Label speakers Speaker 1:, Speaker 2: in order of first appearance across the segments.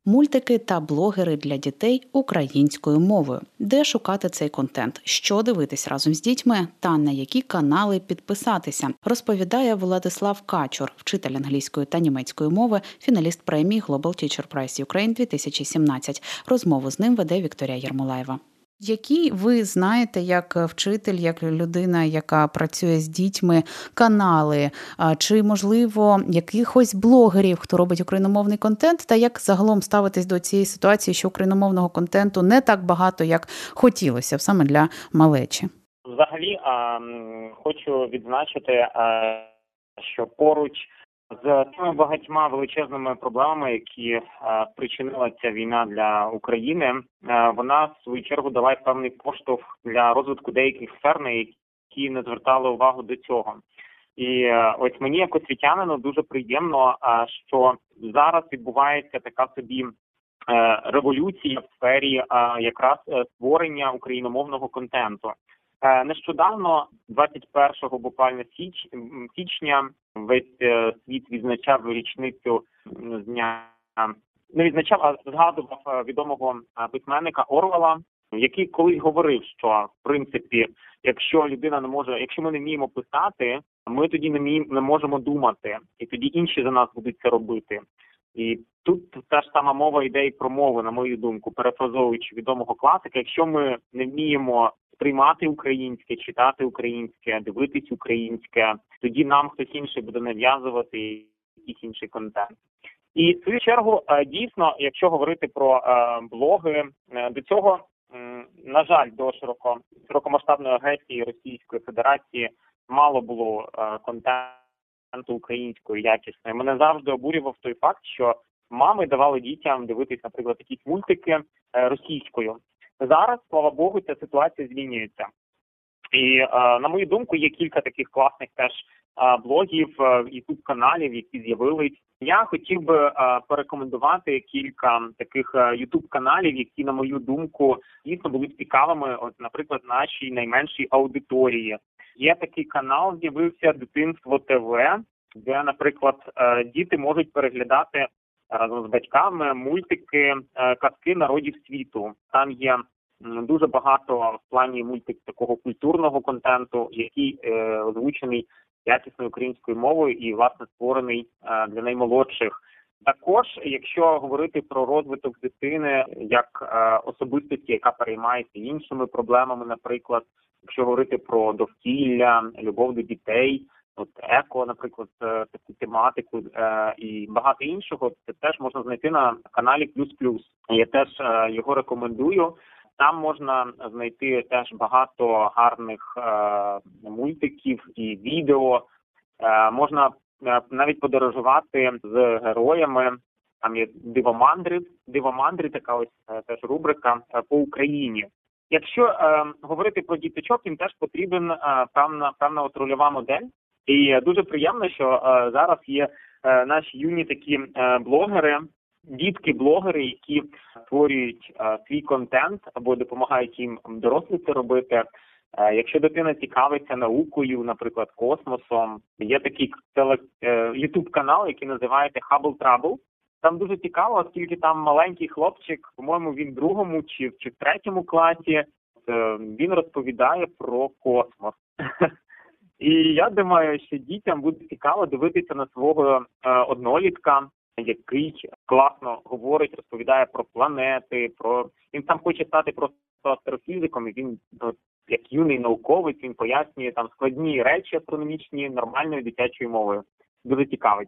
Speaker 1: Мультики та блогери для дітей українською мовою. Де шукати цей контент? Що дивитись разом з дітьми? Та на які канали підписатися? Розповідає Владислав Качур, вчитель англійської та німецької мови, фіналіст премії Global Teacher Prize Ukraine 2017. Розмову з ним веде Вікторія Ярмолаєва. Які ви знаєте, як вчитель, як людина, яка працює з дітьми, канали, чи, можливо, якихось блогерів, хто робить україномовний контент, та як загалом ставитись до цієї ситуації, що україномовного контенту не так багато, як хотілося б саме для малечі?
Speaker 2: Взагалі, хочу відзначити, що поруч з тими багатьма величезними проблемами, які спричинила ця війна для України, вона в свою чергу дала певний поштовх для розвитку деяких сфер, на які не звертали увагу до цього. І ось мені, як освітянину, дуже приємно, що зараз відбувається така собі революція в сфері якраз створення україномовного контенту. Нещодавно, 21-го буквально січня, весь світ відзначав річницю з дня, не відзначав, а згадував відомого письменника Орвелла, який колись говорив, що в принципі, якщо ми не вміємо писати, ми тоді не можемо думати, і тоді інші за нас будуть це робити. І тут та ж сама мова йде і про мову, на мою думку, перефразовуючи відомого класика. Якщо ми не вміємо сприймати українське, читати українське, дивитись українське, тоді нам хтось інший буде нав'язувати якийсь інший контент. І в свою чергу, дійсно, якщо говорити про блоги, до цього, на жаль, до широкомасштабної агресії Російської Федерації мало було контенту української якісної. Мене завжди обурював той факт, що мами давали дітям дивитись, наприклад, якісь мультики російською. Зараз, слава Богу, ця ситуація змінюється. І, на мою думку, є кілька таких класних теж блогів, ютуб-каналів, які з'явились. Я хотів би порекомендувати кілька таких ютуб-каналів, які, на мою думку, дійсно були цікавими, от, наприклад, нашій найменшій аудиторії. Є такий канал, з'явився «Дитинство ТВ», де, наприклад, діти можуть переглядати разом з батьками мультики, казки народів світу. Там є дуже багато в плані мультик такого культурного контенту, який озвучений якісною українською мовою і, власне, створений для наймолодших. Також, якщо говорити про розвиток дитини як особистості, яка переймається іншими проблемами, наприклад, якщо говорити про довкілля, любов до дітей, от еко, наприклад, таку тематику і багато іншого, це теж можна знайти на каналі «Плюс-плюс». Я теж його рекомендую. Там можна знайти теж багато гарних мультиків і відео. Можна навіть подорожувати з героями. Там є «Дивомандри», така ось теж рубрика по Україні. Якщо говорити про діточок, їм теж потрібен певна от рольова модель. І дуже приємно, що зараз є наші юні такі блогери, дітки-блогери, які створюють свій контент або допомагають їм дорослі це робити. Якщо дитина цікавиться наукою, наприклад, космосом, є такий ютуб-канал, який називається Hubble Trouble. Там дуже цікаво, оскільки там маленький хлопчик, по-моєму, він в 2-му чи в 3-му класі, він розповідає про космос. І я думаю, що дітям буде цікаво дивитися на свого однолітка, який класно говорить, розповідає про планети, він там хоче стати просто астрофізиком, і він, як юний науковець, він пояснює там складні речі астрономічні нормальною дитячою мовою. Дуже цікавить.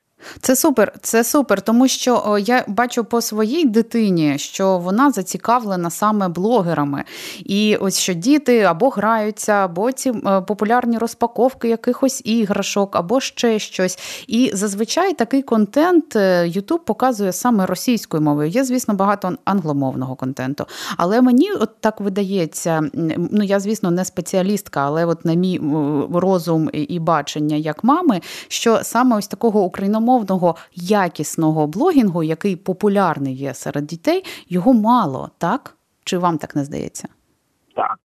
Speaker 1: Це супер, тому що я бачу по своїй дитині, що вона зацікавлена саме блогерами. І ось що діти або граються, або ці популярні розпаковки якихось іграшок, або ще щось. І зазвичай такий контент YouTube показує саме російською мовою. Є, звісно, багато англомовного контенту. Але мені от так видається, я, звісно, не спеціалістка, але от на мій розум і бачення як мами, що саме ось такого україномовного якісного блогінгу, який популярний є серед дітей, його мало, так? Чи вам так не здається?
Speaker 2: Так.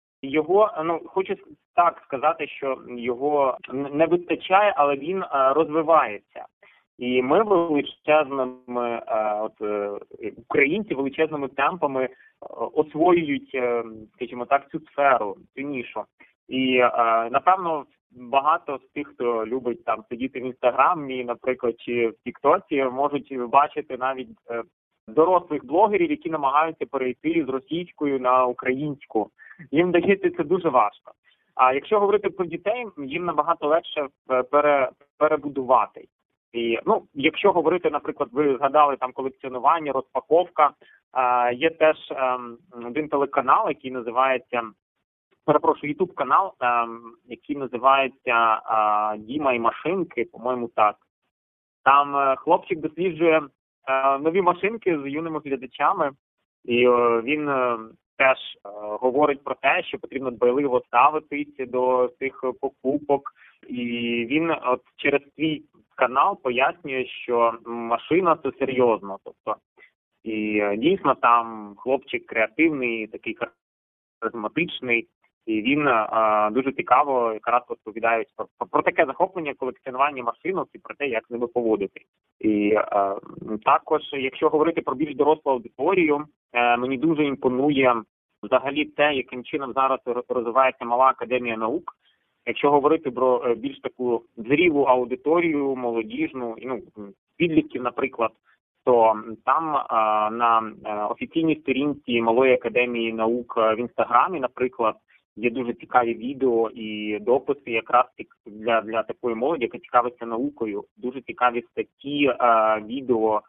Speaker 2: Хочу так сказати, що його не вистачає, але він розвивається. І ми величезними, українці величезними темпами освоюють, скажімо так, цю сферу, цю нішу. І, напевно, багато з тих, хто любить там сидіти в Інстаграмі, наприклад, чи в Тіктоці, можуть бачити навіть дорослих блогерів, які намагаються перейти з російською на українську. Їм дається це дуже важко. А якщо говорити про дітей, їм набагато легше перебудувати. І, якщо говорити, наприклад, ви згадали там колекціонування, розпаковка, є теж один телеканал, який називається, Ютуб канал, який називається «Діма і машинки», по-моєму, так. Там хлопчик досліджує нові машинки з юними глядачами, і він теж говорить про те, що потрібно дбайливо ставитися до цих покупок. І він через свій канал пояснює, що машина – це серйозно. Тобто, і дійсно там хлопчик креативний, такий харизматичний, і він дуже цікаво якраз розповідає про таке захоплення колекціонування машинок і про те, як з ними поводити. І також, якщо говорити про більш дорослу аудиторію, мені дуже імпонує взагалі те, яким чином зараз розвивається Мала академія наук. Якщо говорити про більш таку зрілу аудиторію, молодіжну, підлітків, наприклад, то там на офіційній сторінці Малої академії наук в Інстаграмі, наприклад, є дуже цікаві відео і дописи якраз для такої молоді, яка цікавиться наукою. Дуже цікаві статті, відео,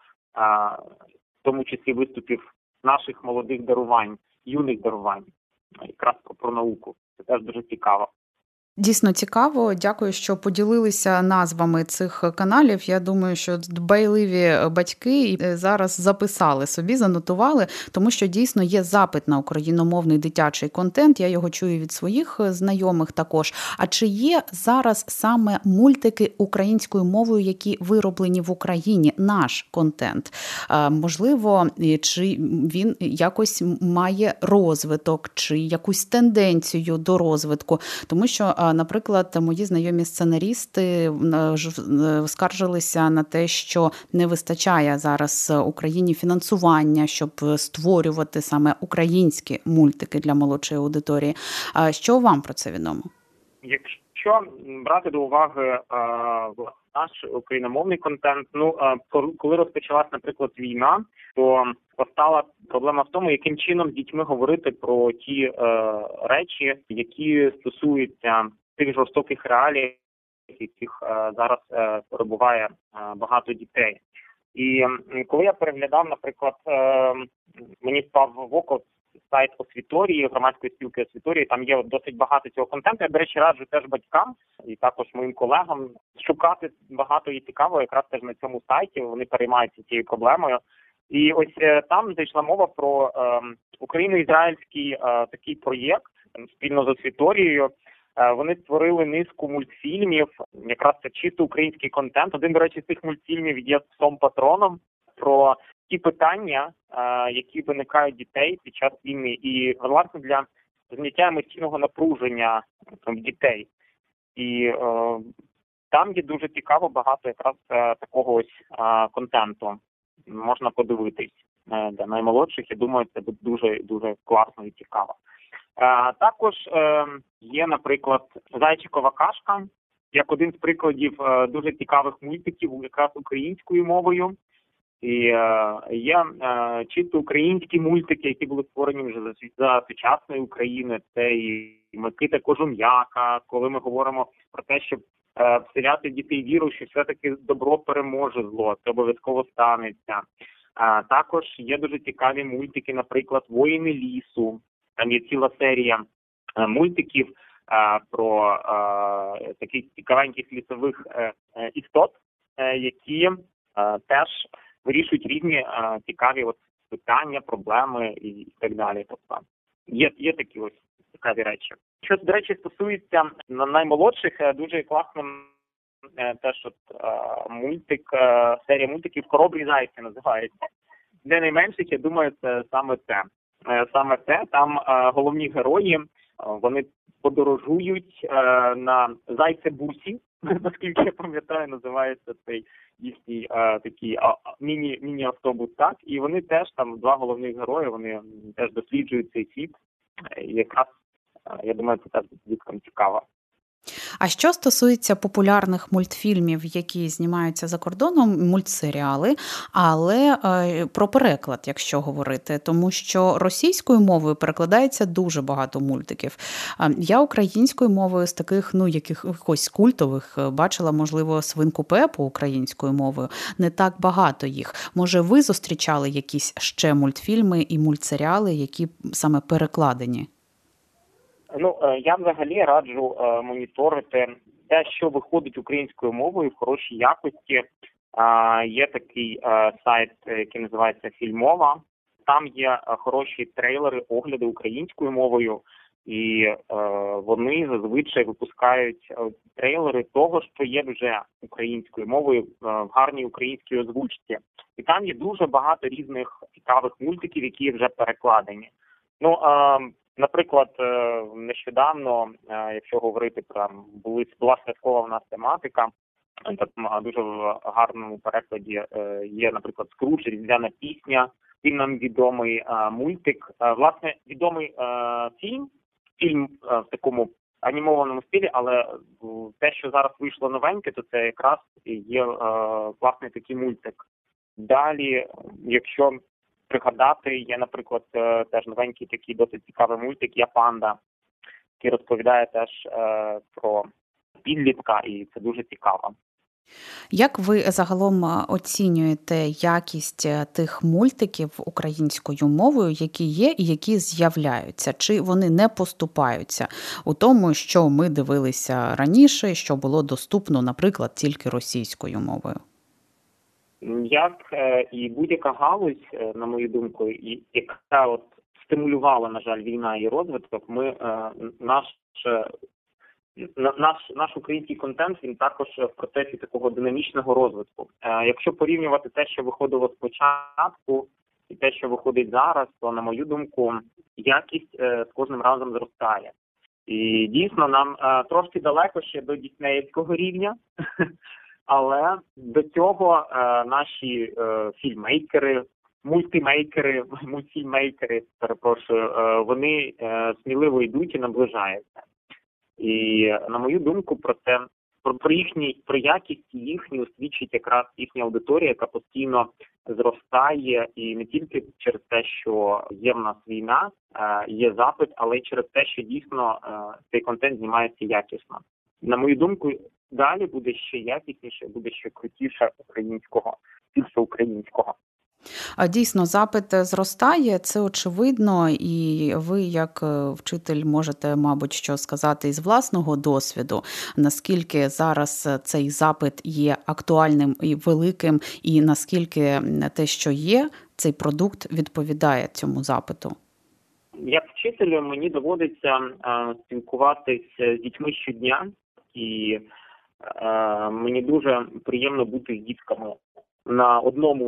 Speaker 2: в тому числі виступів наших молодих дарувань, юних дарувань, якраз про науку. Це теж дуже цікаво.
Speaker 1: Дійсно цікаво. Дякую, що поділилися назвами цих каналів. Я думаю, що дбайливі батьки зараз записали собі, занотували, тому що дійсно є запит на україномовний дитячий контент. Я його чую від своїх знайомих також. А чи є зараз саме мультики українською мовою, які вироблені в Україні, наш контент? Можливо, чи він якось має розвиток, чи якусь тенденцію до розвитку? Тому що, наприклад, мої знайомі сценарісти скаржилися на те, що не вистачає зараз Україні фінансування, щоб створювати саме українські мультики для молодшої аудиторії. Що вам про це відомо?
Speaker 2: Якщо брати до уваги наш україномовний контент, коли розпочалась, наприклад, війна, то постала проблема в тому, яким чином з дітьми говорити про ті речі, які стосуються тих жорстоких реалій, яких зараз перебуває багато дітей. І коли я переглядав, наприклад, мені впав в око сайт Освіторії, громадської спілки Освіторії, там є досить багато цього контенту. Я, до речі, раджу теж батькам і також моїм колегам шукати багато і цікавого якраз теж на цьому сайті, вони переймаються цією проблемою. І ось там зайшла мова про україно-ізраїльський такий проєкт спільно з Освіторією. Вони створили низку мультфільмів, якраз це чисто український контент. Один, до речі, з цих мультфільмів є псом-патроном про ті питання, які виникають дітей під час війни, і, власне, для зняття емоційного напруження дітей. І там є дуже цікаво багато якраз такого ось контенту. Можна подивитись. Для наймолодших, я думаю, це буде дуже класно і цікаво. Також є, наприклад, «Зайчикова кашка», як один з прикладів дуже цікавих мультиків якраз українською мовою. І є чисто українські мультики, які були створені вже за сучасної України. Це і Микита Кожум'яка, коли ми говоримо про те, щоб вселяти дітей віру, що все-таки добро переможе зло, це обов'язково станеться. Також є дуже цікаві мультики, наприклад, «Воїни лісу». Там є ціла серія мультиків про таких цікавеньких лісових істот, які теж вирішують різні цікаві питання, проблеми і так далі. Тобто є такі ось цікаві речі. Що, до речі, стосується наймолодших, дуже класним теж серія мультиків «Хоробрі зайці» називається. Для найменших, я думаю, це саме це. Там головні герої, вони подорожують на зайце-бусі, наскільки я пам'ятаю, називається цей їхній такий міні-автобус, так, і вони теж там, два головних герої, вони теж досліджують цей світ, і якраз, я думаю, це теж діткам цікаво.
Speaker 1: А що стосується популярних мультфільмів, які знімаються за кордоном, мультсеріали, але про переклад, якщо говорити, тому що російською мовою перекладається дуже багато мультиків. Я українською мовою з таких, якихось культових бачила, можливо, «Свинку Пепу» українською мовою. Не так багато їх. Може, ви зустрічали якісь ще мультфільми і мультсеріали, які саме перекладені?
Speaker 2: Я взагалі раджу моніторити те, що виходить українською мовою в хорошій якості. Є такий сайт, який називається «Фільмова». Там є хороші трейлери, огляди українською мовою, і вони зазвичай випускають трейлери того, що є вже українською мовою в гарній українській озвучці. І там є дуже багато різних цікавих мультиків, які вже перекладені. Наприклад, нещодавно, якщо говорити була святкова в нас тематика, в дуже гарному перекладі є, наприклад, «Скрудж», «Різдвяна пісня», він нам відомий мультик. Власне, відомий фільм в такому анімованому стилі, але те, що зараз вийшло новеньке, то це якраз є власне такий мультик. Далі, якщо пригадати, є, наприклад, теж новенький такий досить цікавий мультик «Я панда», який розповідає теж про підлітка, і це дуже цікаво.
Speaker 1: Як ви загалом оцінюєте якість тих мультиків українською мовою, які є і які з'являються? Чи вони не поступаються у тому, що ми дивилися раніше, що було доступно, наприклад, тільки російською мовою?
Speaker 2: Як і будь-яка галузь, на мою думку, яка стимулювала, на жаль, війна і розвиток, наш український контент, він також в процесі такого динамічного розвитку. Якщо порівнювати те, що виходило спочатку, і те, що виходить зараз, то, на мою думку, якість з кожним разом зростає. І дійсно, нам трошки далеко ще до діснеївського рівня, але до цього наші фільммейкери, мультфільммейкери, вони сміливо йдуть і наближаються. І, на мою думку, про якість їхню свідчить якраз їхня аудиторія, яка постійно зростає, і не тільки через те, що є в нас війна, є запит, але й через те, що дійсно цей контент знімається якісно. На мою думку, далі буде ще якісніше, буде ще крутіше більше українського.
Speaker 1: Дійсно, запит зростає, це очевидно, і ви, як вчитель, можете, мабуть, що сказати із власного досвіду, наскільки зараз цей запит є актуальним і великим, і наскільки те, що є, цей продукт відповідає цьому запиту?
Speaker 2: Як вчителю мені доводиться спілкуватися з дітьми щодня, і мені дуже приємно бути з дітками на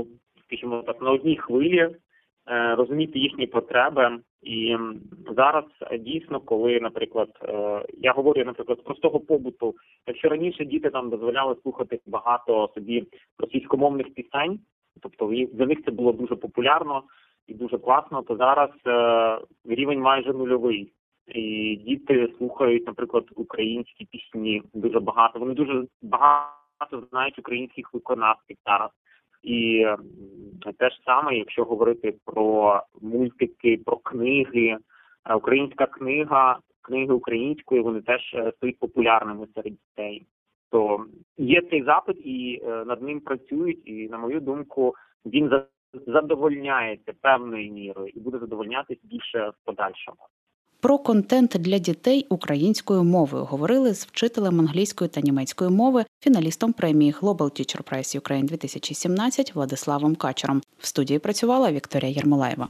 Speaker 2: одній хвилі, розуміти їхні потреби. І зараз дійсно, коли, наприклад, я говорю, наприклад, з простого побуту, якщо раніше діти там дозволяли слухати багато собі російськомовних пісень, тобто для них це було дуже популярно і дуже класно, то зараз рівень майже нульовий. І діти слухають, наприклад, українські пісні дуже багато. Вони дуже багато знають українських виконавців зараз. І те ж саме, якщо говорити про мультики, про книги, українська книги української, вони теж стають популярними серед дітей. То є цей запит, і над ним працюють, і, на мою думку, він задовольняється певною мірою і буде задовольнятися більше в подальшому.
Speaker 1: Про контент для дітей українською мовою говорили з вчителем англійської та німецької мови, фіналістом премії Global Teacher Prize Ukraine 2017 Владиславом Качером. В студії працювала Вікторія Єрмолаєва.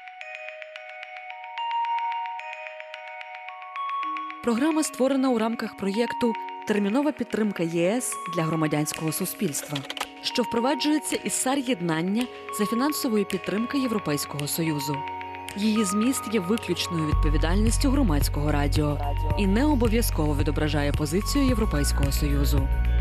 Speaker 3: Програма створена у рамках проєкту «Термінова підтримка ЄС для громадянського суспільства», що впроваджується із САР-єднання за фінансової підтримки Європейського Союзу. Її зміст є виключною відповідальністю Громадського радіо і не обов'язково відображає позицію Європейського Союзу.